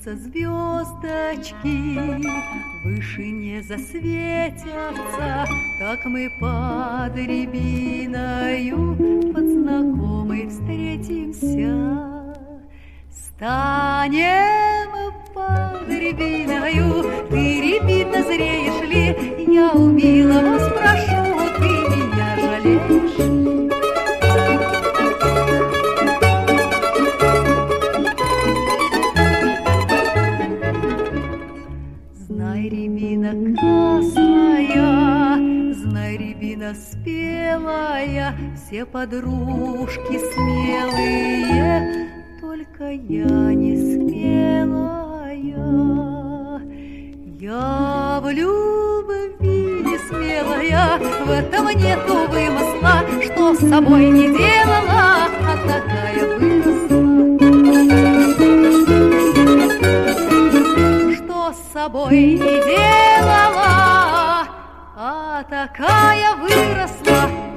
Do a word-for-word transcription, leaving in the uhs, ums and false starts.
Смеются звездочки, выше не засветятся, как мы под рябиною под знакомой встретимся. Станем под рябиною, ты, рябина, зреешь ли? Я у милого спрошу, ты меня жалеешь ли? Знай, рябина красная, знай, рябина спелая, все подружки смелые, только я не смелая. Я в любви не смелая, в этом нету вымысла, что с собой не делала, а такая выросла. Что с собой не делала, а такая выросла.